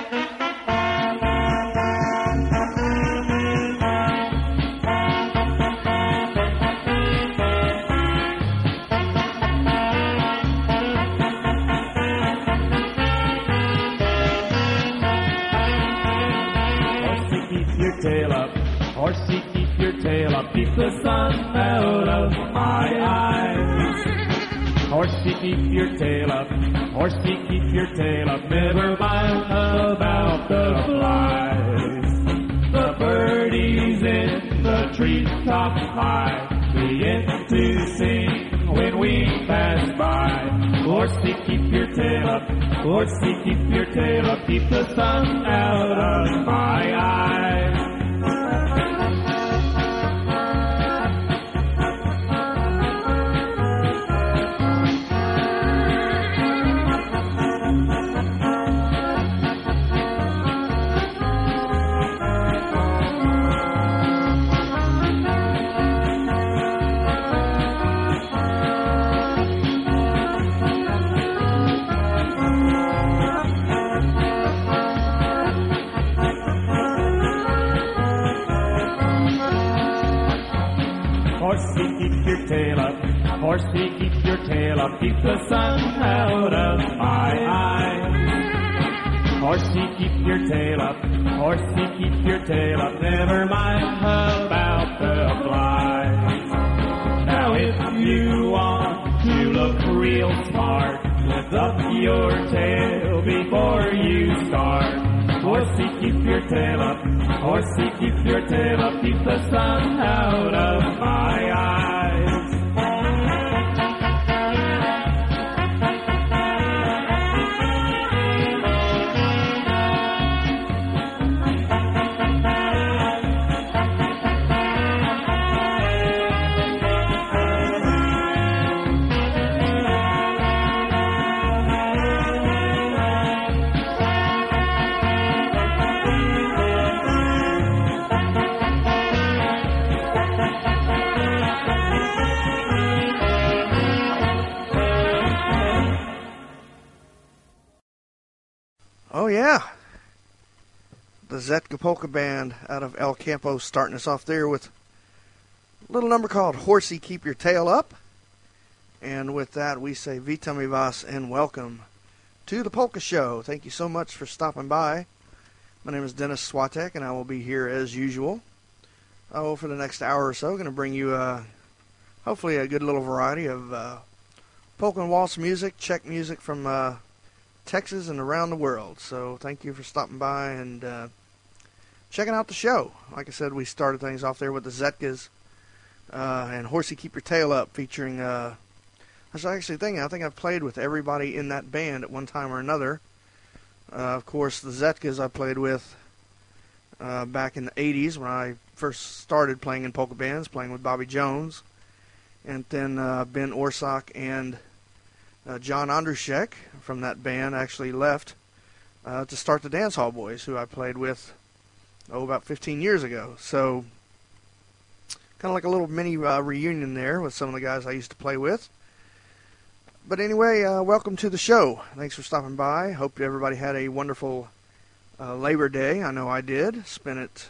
Tail up, horsey, keep your tail up, keep the sun out of my eyes. Horsey, keep your tail up, horsey, keep your tail up, never mind about the flies. The birdies in the treetop high begin to sing when we pass by. Horsey, keep your tail up, horsey, keep your tail up, keep the sun out of my eyes. Horsey, keep your tail up, horsey, keep your tail up, keep the sun out of my eyes. Horsey, keep your tail up, horsey, keep your tail up, never mind about the flies. Now if you want to look real smart, lift up your tail before you start. Horsey, keep your tail up, horsey, keep your tail up, keep the sun out of my eyes. Oh yeah, the Zetka Polka Band out of El Campo starting us off there with a little number called Horsey, Keep Your Tail Up. And with that we say Witam I was and welcome to the Polka Show. Thank you so much for stopping by. My name is Dennis Swatek and I will be here as usual for the next hour or so. Going to bring you hopefully a good little variety of polka and waltz music, Czech music from Texas and around the world. So thank you for stopping by and checking out the show. Like I said, we started things off there with the Zetkas and Horsey, Keep Your Tail Up, featuring I was actually thinking, I think I've played with everybody in that band at one time or another. Of course, the Zetkas I played with back in the 80s when I first started playing in polka bands, playing with Bobby Jones, and then Ben Orsak and John Andrushek from that band actually left to start the Dance Hall Boys, who I played with about 15 years ago. So kind of like a little mini reunion there with some of the guys I used to play with. But anyway, welcome to the show. Thanks for stopping by. Hope everybody had a wonderful Labor Day. I know I did. Spent it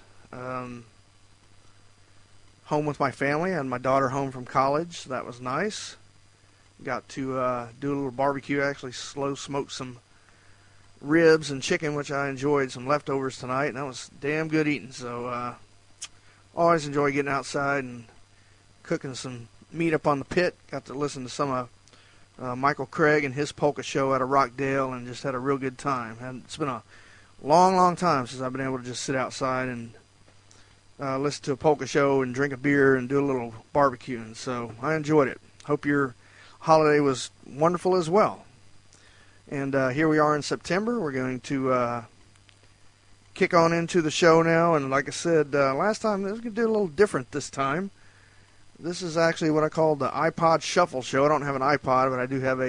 home with my family. I had my daughter home from college. So that was nice. Got to do a little barbecue, actually slow smoked some ribs and chicken, which I enjoyed, some leftovers tonight, and that was damn good eating. So always enjoy getting outside and cooking some meat up on the pit. Got to listen to some of Michael Craig and his polka show out of Rockdale and just had a real good time. And it's been a long, long time since I've been able to just sit outside and listen to a polka show and drink a beer and do a little barbecuing. So I enjoyed it. Hope your holiday was wonderful as well. And here we are in September. We're going to kick on into the show now. And like I said last time, we're going to do a little different this time. This is actually what I call the iPod Shuffle Show. I don't have an iPod, but I do have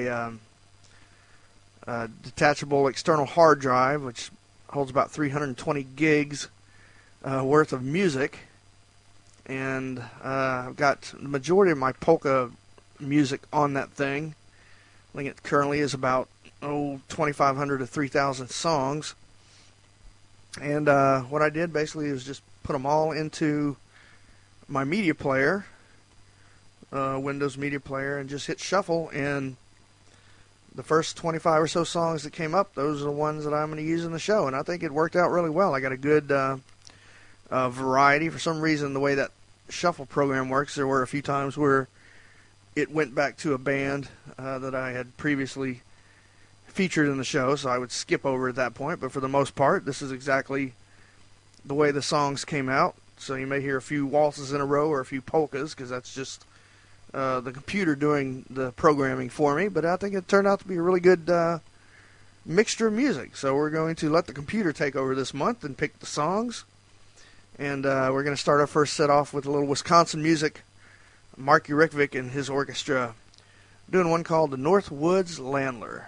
a detachable external hard drive, which holds about 320 gigs worth of music. And I've got the majority of my polka music on that thing. I think it currently is about 2,500 to 3,000 songs. And what I did basically was just put them all into my media player, Windows Media Player, and just hit shuffle. And the first 25 or so songs that came up, those are the ones that I'm going to use in the show. And I think it worked out really well. I got a good variety. For some reason, the way that shuffle program works, there were a few times where it went back to a band that I had previously featured in the show, so I would skip over at that point. But for the most part, this is exactly the way the songs came out. So you may hear a few waltzes in a row or a few polkas, because that's just the computer doing the programming for me. But I think it turned out to be a really good mixture of music. So we're going to let the computer take over this month and pick the songs. And we're going to start our first set off with a little Wisconsin music. Marky Rickvik and his orchestra doing one called the North Woods Landler.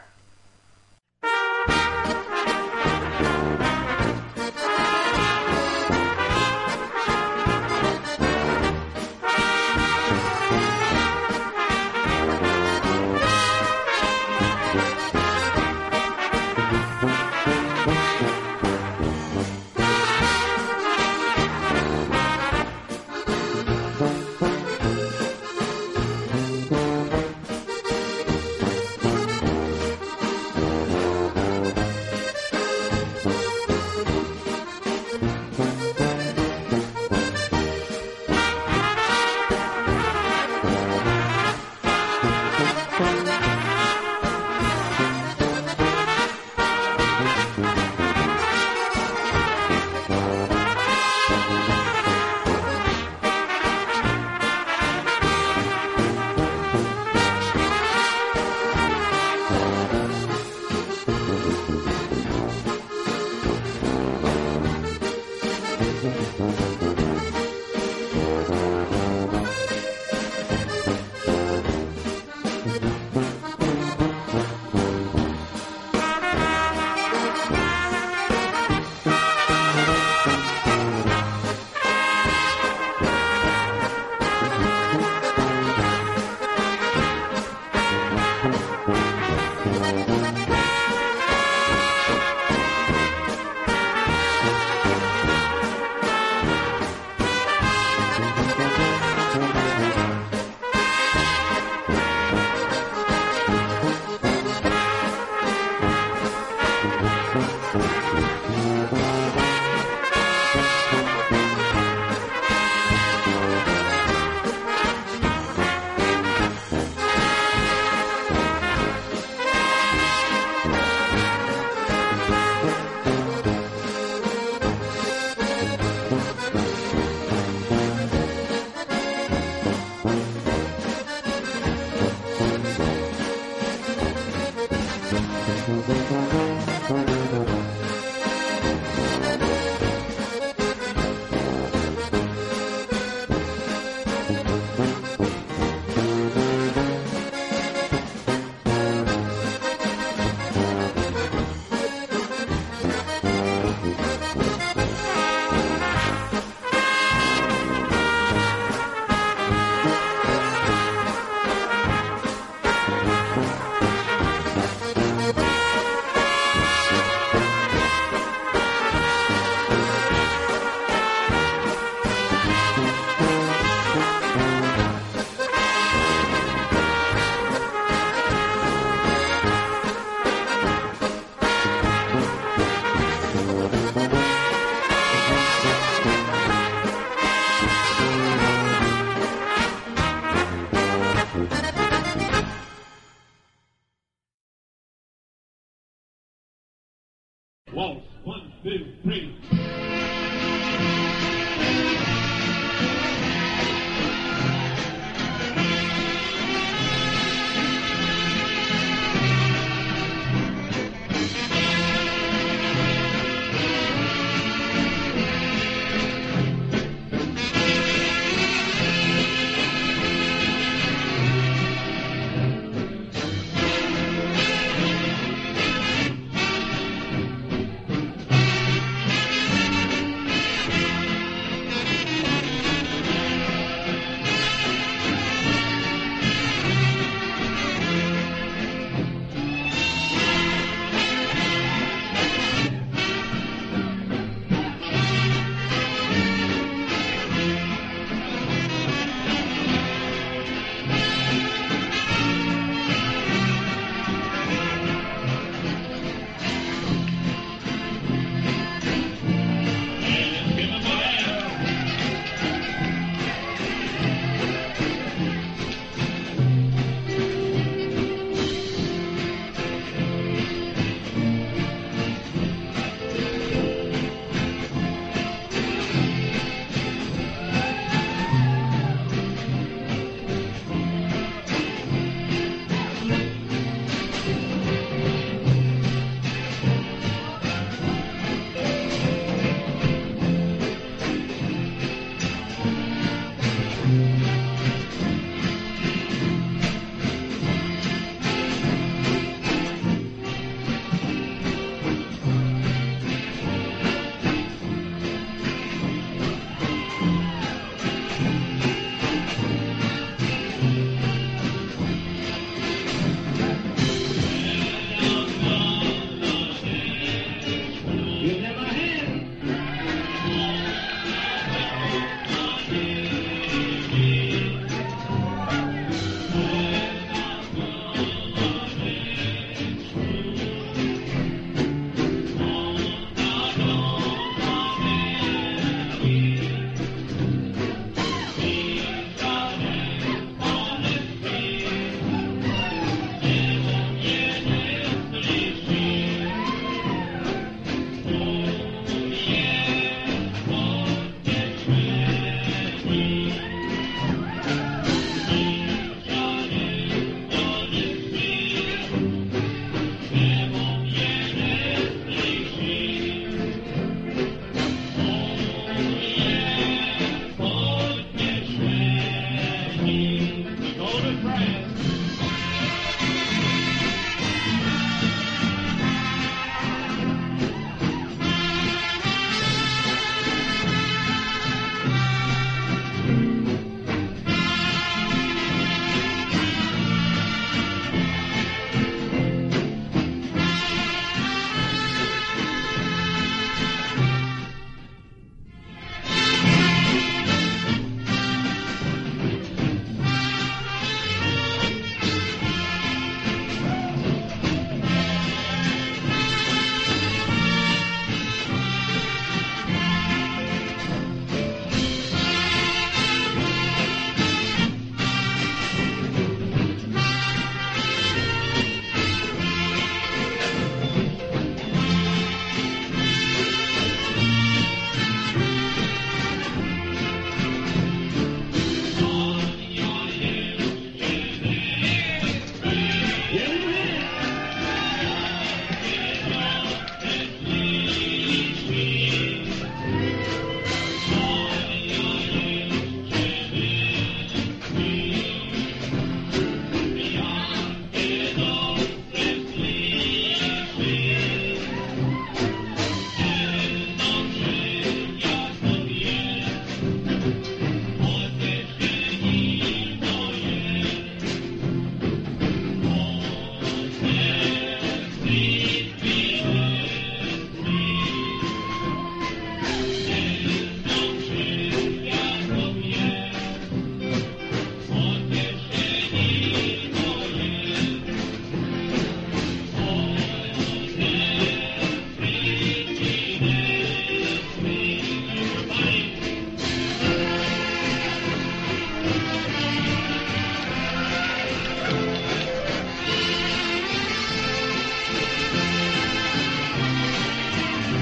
Waltz, 1, 2, 3.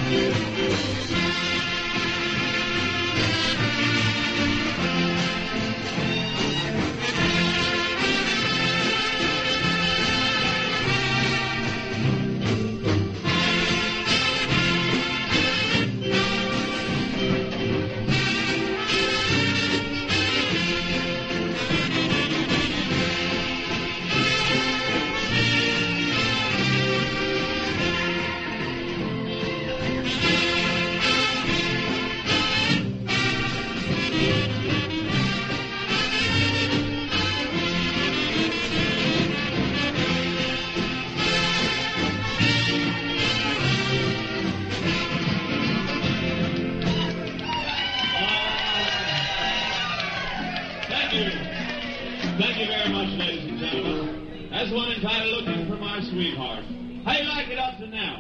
Thank you very much, ladies and gentlemen. That's one entitled Looking for My Sweetheart. How you like it up to now?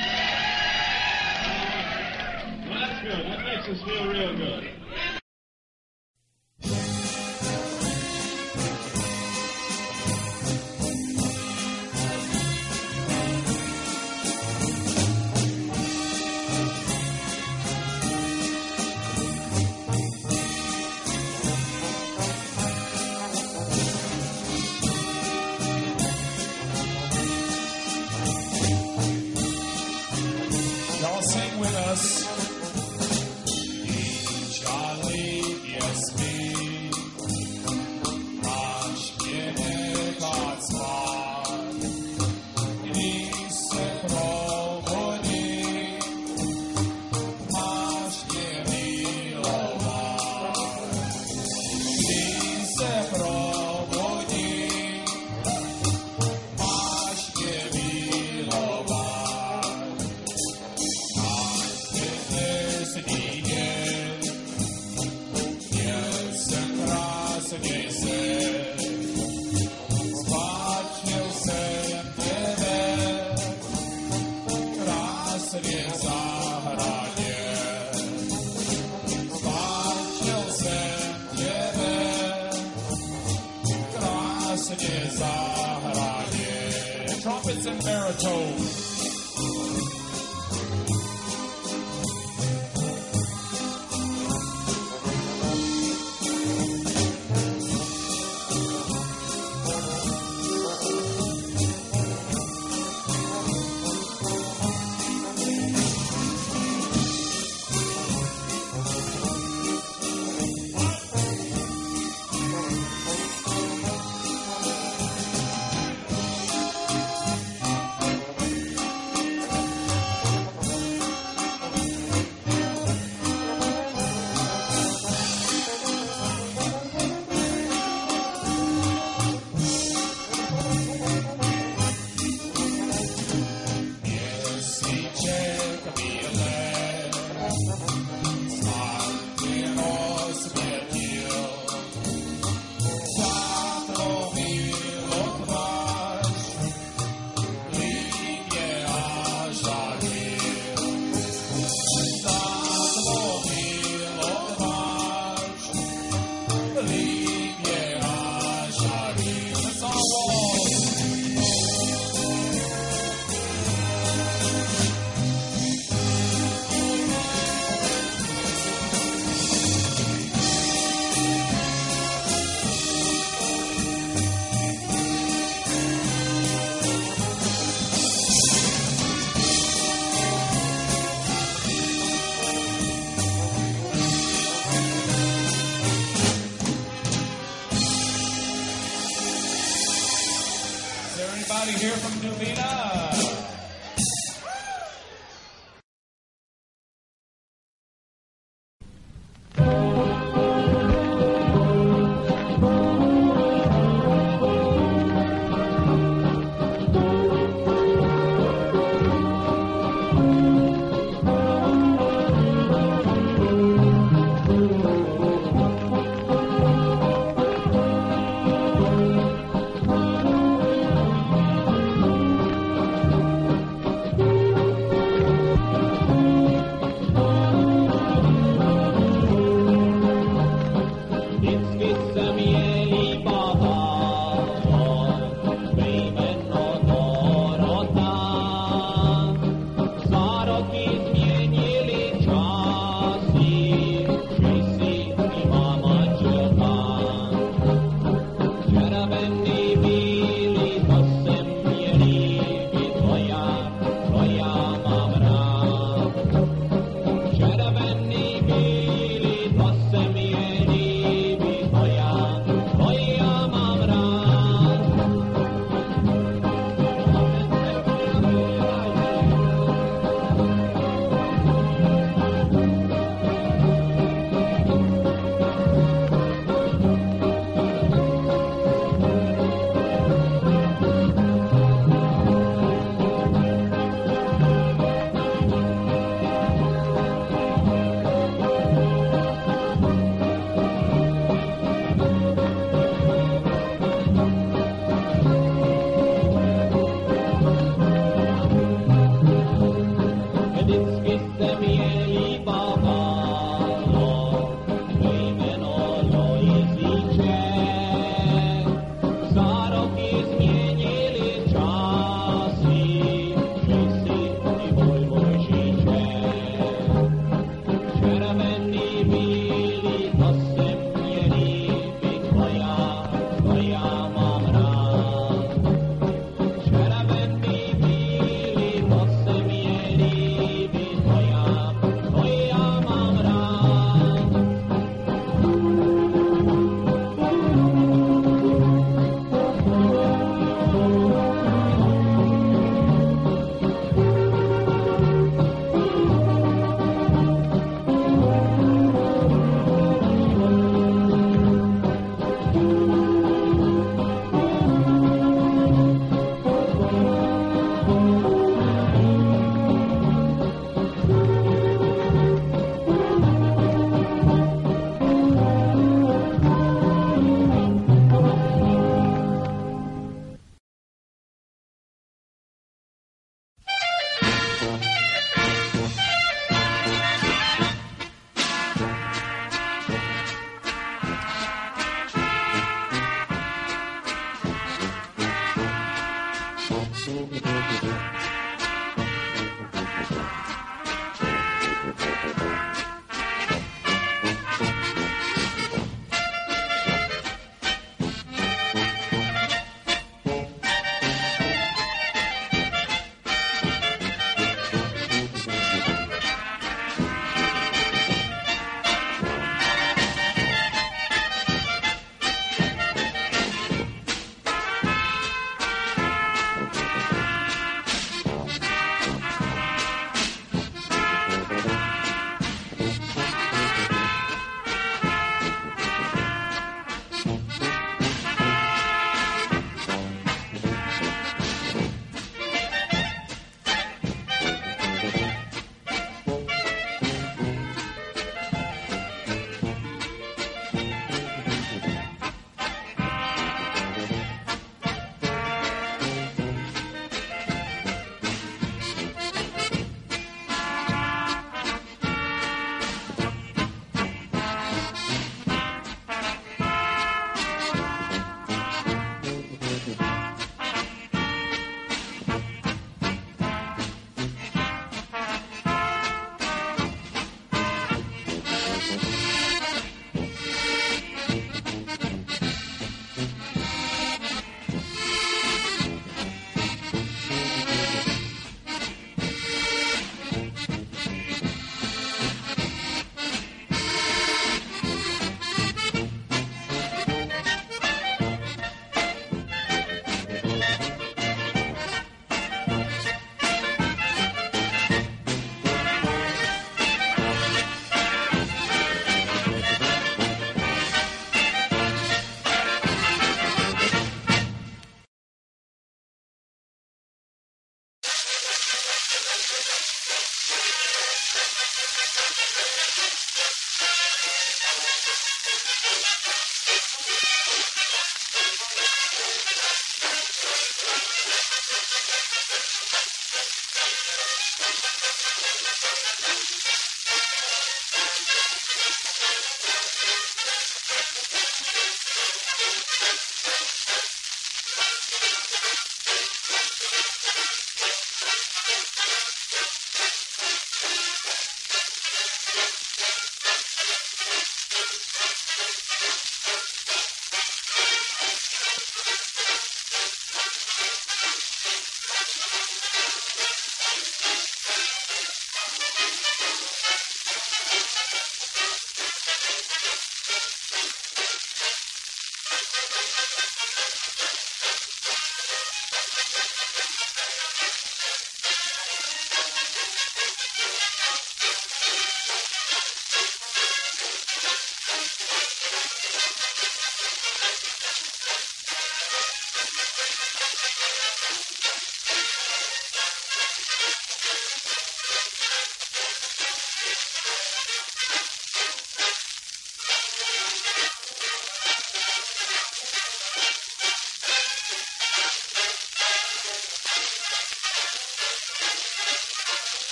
Well, that's good. That makes us feel real good. Y'all sing with us. Charlie, yes, me. Nasz pieniek spadł. I se powoli. Masz nie milować. I se powoli. Masz nie milować. Trumpets and baritones. Anybody here from Nuvina?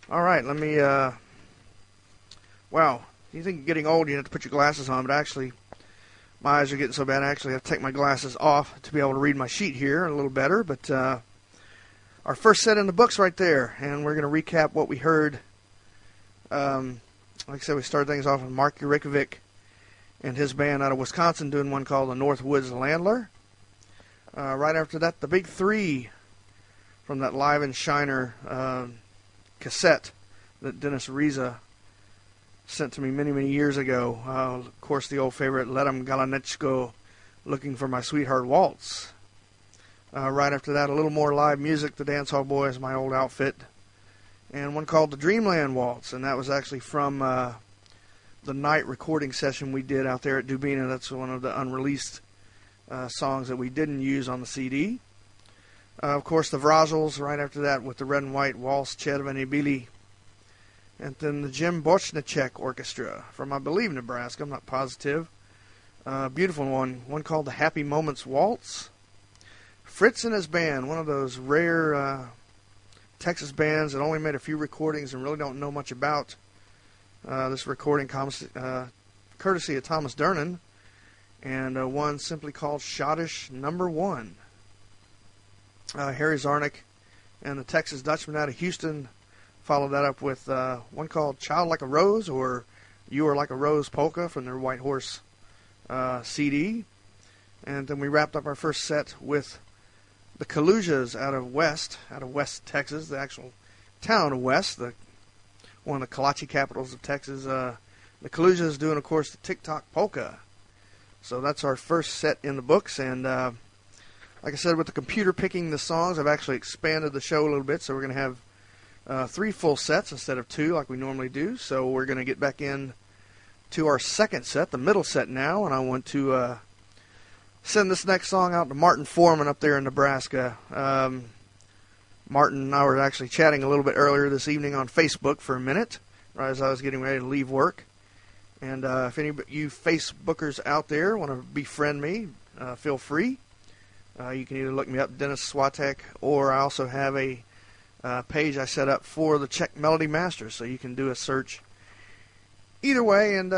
All right, let me, wow, you think you're getting old, you have to put your glasses on, but actually, my eyes are getting so bad, I actually have to take my glasses off to be able to read my sheet here a little better, but our first set in the books right there, and we're going to recap what we heard. Like I said, we started things off with Mark Yurikovic and his band out of Wisconsin doing one called the Northwoods Landler. Right after that, the Big Three from that Live and Shiner cassette that Dennis Riza sent to me many, many years ago. Of course, the old favorite, Let 'em Galanechko, Looking for My Sweetheart Waltz. Right after that, a little more live music, the Dance Hall Boys, my old outfit, and one called the Dreamland Waltz, and that was actually from the night recording session we did out there at Dubina. That's one of the unreleased songs that we didn't use on the CD. Of course, the Vrazels, right after that, with the Red and White Waltz, Cherveny Bili. And then the Jim Bochnicek Orchestra from, I believe, Nebraska. I'm not positive. Beautiful one called the Happy Moments Waltz. Fritz and his band, one of those rare Texas bands that only made a few recordings and really don't know much about. This recording comes courtesy of Thomas Durnan, and one simply called Schottish Number 1. Harry Zarnick and the Texas Dutchman out of Houston followed that up with one called Child Like a Rose, or You Are Like a Rose Polka from their White Horse CD. And then we wrapped up our first set with the Kalujas out of West Texas, the actual town of West, one of the Kalachi capitals of Texas. The Kalujas doing, of course, the TikTok Polka. So that's our first set in the books, and like I said, with the computer picking the songs, I've actually expanded the show a little bit, so we're going to have 3 full sets instead of 2 like we normally do. So we're going to get back in to our second set, the middle set now, and I want to send this next song out to Martin Foreman up there in Nebraska. Martin and I were actually chatting a little bit earlier this evening on Facebook for a minute, right as I was getting ready to leave work. And if any of you Facebookers out there want to befriend me, feel free. You can either look me up, Dennis Swatek, or I also have a page I set up for the Czech Melody Masters, so you can do a search either way, and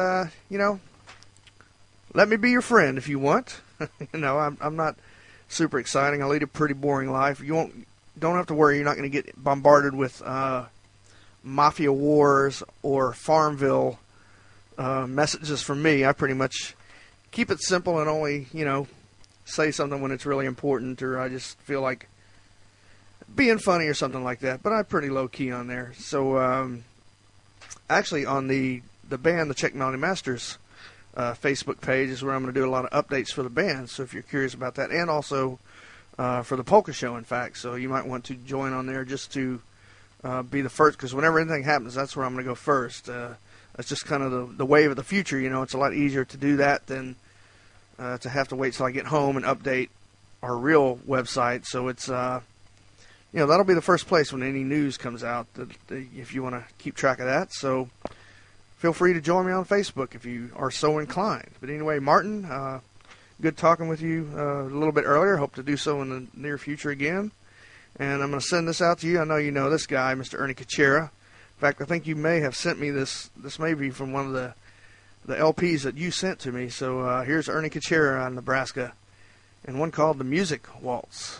let me be your friend if you want. I'm not super exciting. I lead a pretty boring life. Don't have to worry. You're not going to get bombarded with mafia wars or Farmville messages from me. I pretty much keep it simple and only say something when it's really important, or I just feel like being funny or something like that. But I'm pretty low key on there. So actually on the band, the Czech Melody Masters Facebook page is where I'm going to do a lot of updates for the band. So if you're curious about that, and also for the polka show, in fact. So you might want to join on there just to be the first, because whenever anything happens, that's where I'm going to go first. That's just kind of the wave of the future. It's a lot easier to do that than to have to wait till I get home and update our real website. So it's that'll be the first place when any news comes out, if you want to keep track of that. So feel free to join me on Facebook if you are so inclined. But anyway, Martin, good talking with you a little bit earlier. Hope to do so in the near future again. And I'm going to send this out to you. I know you know this guy, Mr. Ernie Kachera. In fact, I think you may have sent me this. This may be from one of the LPs that you sent to me. So here's Ernie Kachera out of Nebraska, and one called The Music Waltz.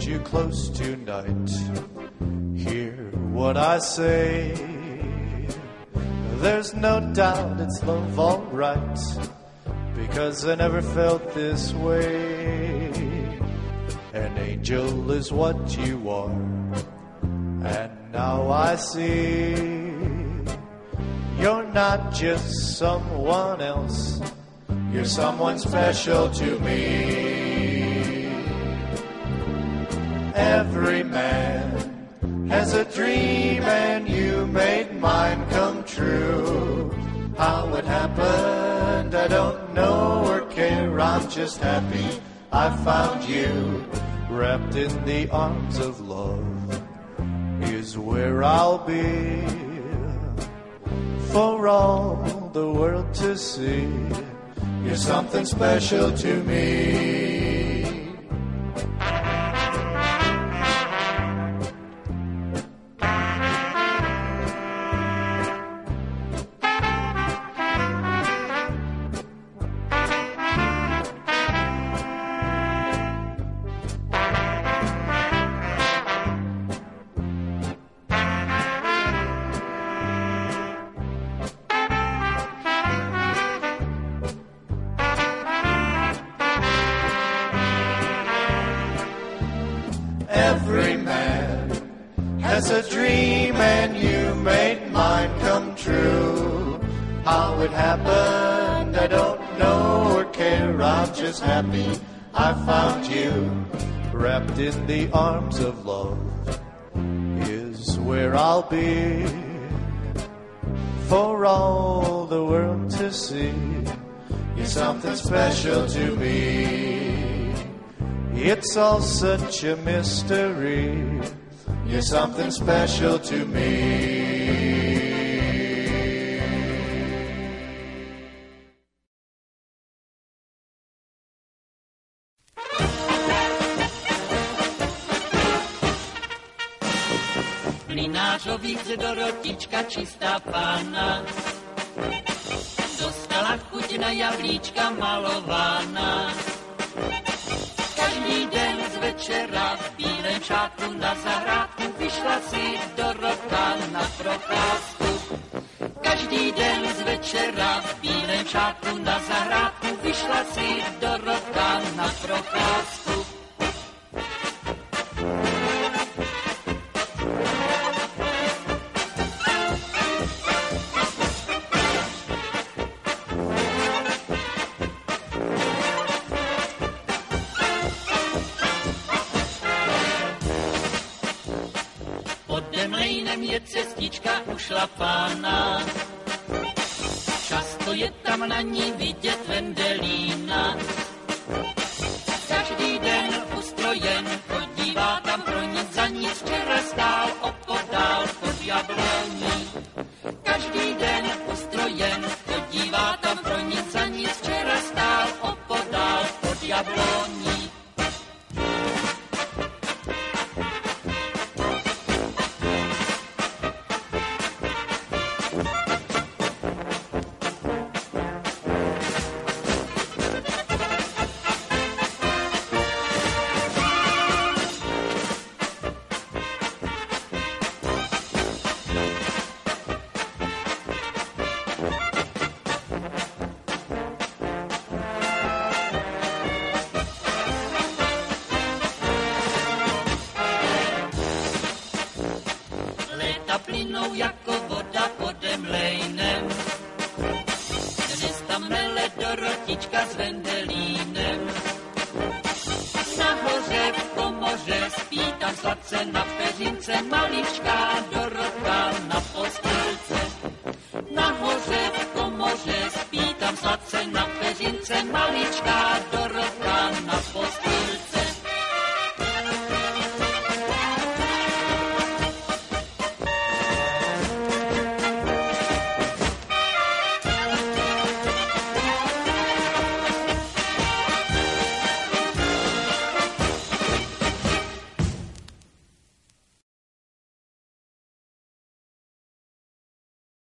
you close tonight. Hear what I say. There's no doubt it's love all right, because I never felt this way. An angel is what you are, and now I see you're not just someone else, you're someone special to me. Every man has a dream, and you made mine come true. How it happened, I don't know or care. I'm just happy I found you. Wrapped in the arms of love is where I'll be, for all the world to see. You're something special to me. Every man has a dream, and you made mine come true. How it happened, I don't know or care. I'm just happy I found you. Wrapped in the arms of love is where I'll be, for all the world to see. You're something special to me. It's all such a mystery. You're something special to me. Mlynářovi Dorotička, čistá pána, dostala chuť na jablíčka malovaná. Každý den z večera v bílém šátku na zahrádku vyšla si Dorota na procházku. Každý den z večera v bílém šátku na zahrádku vyšla si Dorota na procházku. Je cestička ušlapaná, často je tam na ní vidět vendelína. Každý den ustrojen, chodívá tam pro nic za nic, včera stál opodál pod jabloní. Každý den ustrojen, chodívá tam pro nic za nic, včera stál opodál pod jabloní. Plynou jako voda podem lejnem. Dnes tam mele Dorotička s vendelínem. Nahoře v komoře spí tam sladce na peřince, maličká Dorota na postýlce. Nahoře v komoře spí tam sladce na peřince, maličká Dorota